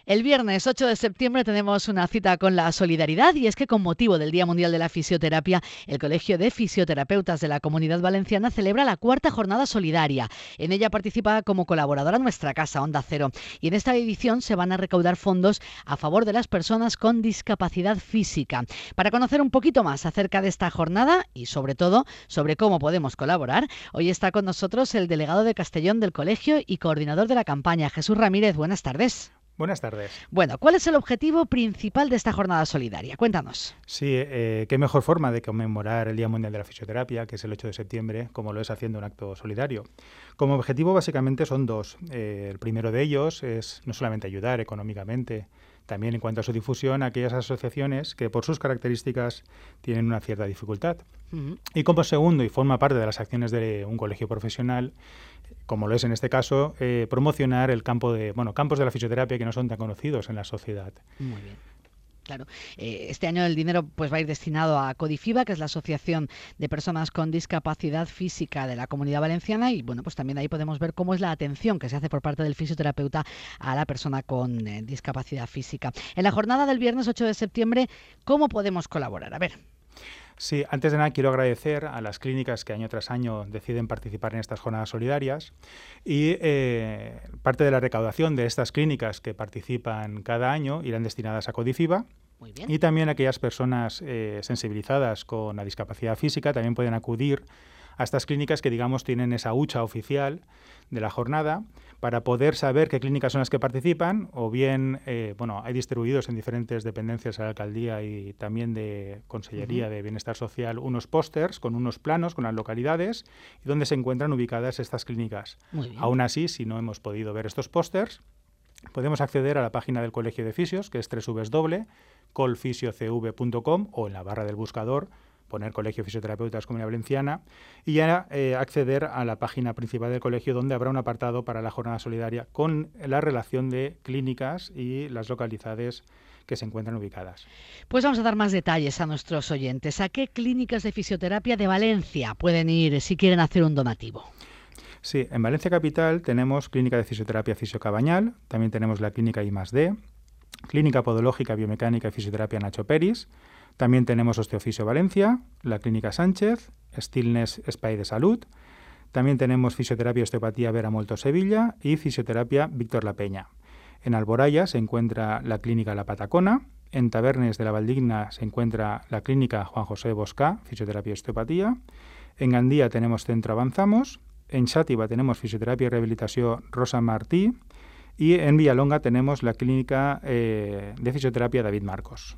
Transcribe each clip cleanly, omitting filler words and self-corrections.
El viernes 8 de septiembre tenemos una cita con la solidaridad y es que con motivo del Día Mundial de la Fisioterapia, el Colegio de Fisioterapeutas de la Comunidad Valenciana celebra la cuarta jornada solidaria. En ella participa como colaboradora nuestra casa, Onda Cero. Y en esta edición se van a recaudar fondos a favor de las personas con discapacidad física. Para conocer un poquito más acerca de esta jornada y sobre todo sobre cómo podemos colaborar, hoy está con nosotros el delegado de Castellón del Colegio y coordinador de la campaña, Jesús Ramírez. Buenas tardes. Buenas tardes. Bueno, ¿cuál es el objetivo principal de esta jornada solidaria? Cuéntanos. Sí, qué mejor forma de conmemorar el Día Mundial de la Fisioterapia, que es el 8 de septiembre, como lo es haciendo un acto solidario. Como objetivo básicamente son dos. El primero de ellos es no solamente ayudar económicamente, también en cuanto a su difusión, a aquellas asociaciones que por sus características tienen una cierta dificultad. Y como segundo, y forma parte de las acciones de un colegio profesional, como lo es en este caso, promocionar el campos de la fisioterapia que no son tan conocidos en la sociedad. Muy bien. Claro, este año el dinero pues va a ir destinado a Codifiba, que es la Asociación de Personas con Discapacidad Física de la Comunidad Valenciana, y bueno, pues también ahí podemos ver cómo es la atención que se hace por parte del fisioterapeuta a la persona con discapacidad física. En la jornada del viernes 8 de septiembre, ¿cómo podemos colaborar? A ver. Sí, antes de nada quiero agradecer a las clínicas que año tras año deciden participar en estas jornadas solidarias y parte de la recaudación de estas clínicas que participan cada año irán destinadas a Codifiba. Muy bien. Y también aquellas personas sensibilizadas con la discapacidad física también pueden acudir a estas clínicas que, digamos, tienen esa hucha oficial de la jornada para poder saber qué clínicas son las que participan, o bien, hay distribuidos en diferentes dependencias de la alcaldía y también de Consellería de Bienestar Social unos pósters con unos planos con las localidades y donde se encuentran ubicadas estas clínicas. Aún así, si no hemos podido ver estos pósters, podemos acceder a la página del Colegio de Fisios, que es www.colfisiocv.com, o en la barra del buscador poner Colegio de Fisioterapeutas Comunidad Valenciana y ya acceder a la página principal del colegio, donde habrá un apartado para la jornada solidaria con la relación de clínicas y las localidades que se encuentran ubicadas. Pues vamos a dar más detalles a nuestros oyentes. ¿A qué clínicas de fisioterapia de Valencia pueden ir si quieren hacer un donativo? Sí, en Valencia Capital tenemos Clínica de Fisioterapia Fisio Cabañal, también tenemos la Clínica I+D, Clínica Podológica, Biomecánica y Fisioterapia Nacho Peris. También tenemos Osteofisio Valencia, la Clínica Sánchez, Stillness Espai de Salud. También tenemos Fisioterapia y Osteopatía Vera Molto Sevilla y Fisioterapia Víctor La Peña. En Alboraya se encuentra la Clínica La Patacona. En Tabernes de la Valdigna se encuentra la Clínica Juan José Boscá, Fisioterapia y Osteopatía. En Gandía tenemos Centro Avanzamos. En Xàtiva tenemos Fisioterapia y Rehabilitació Rosa Martí. Y en Villalonga tenemos la Clínica de Fisioterapia David Marcos.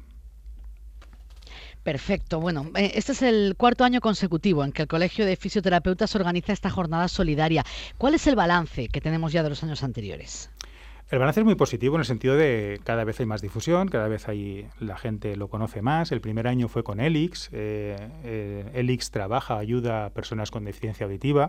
Perfecto. Bueno, este es el cuarto año consecutivo en que el Colegio de Fisioterapeutas organiza esta jornada solidaria. ¿Cuál es el balance que tenemos ya de los años anteriores? El balance es muy positivo en el sentido de cada vez hay más difusión, cada vez la gente lo conoce más. El primer año fue con ELIX. ELIX ayuda a personas con deficiencia auditiva.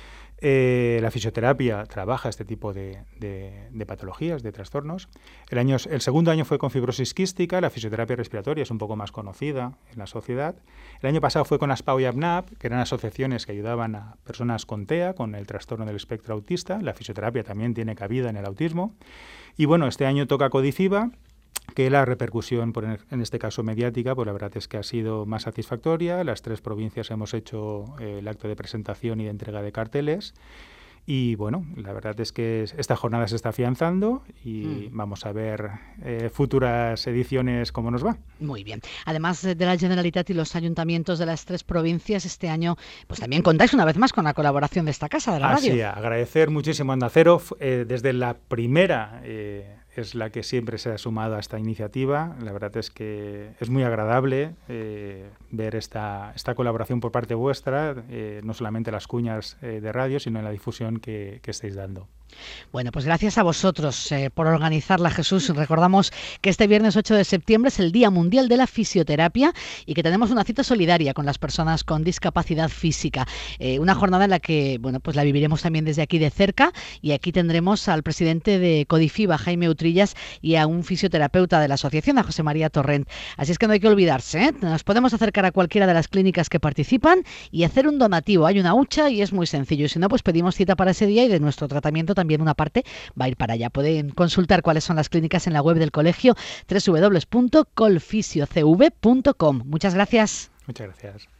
La fisioterapia trabaja este tipo de patologías, de trastornos. El segundo año fue con fibrosis quística. La fisioterapia respiratoria es un poco más conocida en la sociedad. El año pasado fue con ASPAO y APNAP, que eran asociaciones que ayudaban a personas con TEA, con el trastorno del espectro autista. La fisioterapia también tiene cabida en el autismo. Y bueno, este año toca Codifiba, que la repercusión, en este caso mediática, pues la verdad es que ha sido más satisfactoria. Las 3 provincias hemos hecho el acto de presentación y de entrega de carteles. Y bueno, la verdad es que esta jornada se está afianzando y vamos a ver futuras ediciones cómo nos va. Muy bien. Además de la Generalitat y los ayuntamientos de las 3 provincias, este año pues también contáis una vez más con la colaboración de esta casa de la radio. Sí, agradecer muchísimo a Onda Cero. Desde la primera es la que siempre se ha sumado a esta iniciativa. La verdad es que es muy agradable ver esta colaboración por parte vuestra, no solamente las cuñas de radio, sino en la difusión que estáis dando. Bueno, pues gracias a vosotros por organizarla, Jesús. Recordamos que este viernes 8 de septiembre es el Día Mundial de la Fisioterapia y que tenemos una cita solidaria con las personas con discapacidad física. Una jornada en la que, bueno, pues la viviremos también desde aquí de cerca, y aquí tendremos al presidente de Codifiba, Jaime Utrillas, y a un fisioterapeuta de la asociación, a José María Torrent. Así es que no hay que olvidarse, ¿eh? Nos podemos acercar a cualquiera de las clínicas que participan y hacer un donativo. Hay una hucha y es muy sencillo. Y si no, pues pedimos cita para ese día y de nuestro tratamiento también también una parte va a ir para allá. Pueden consultar cuáles son las clínicas en la web del colegio, www.colfisiocv.com. Muchas gracias. Muchas gracias.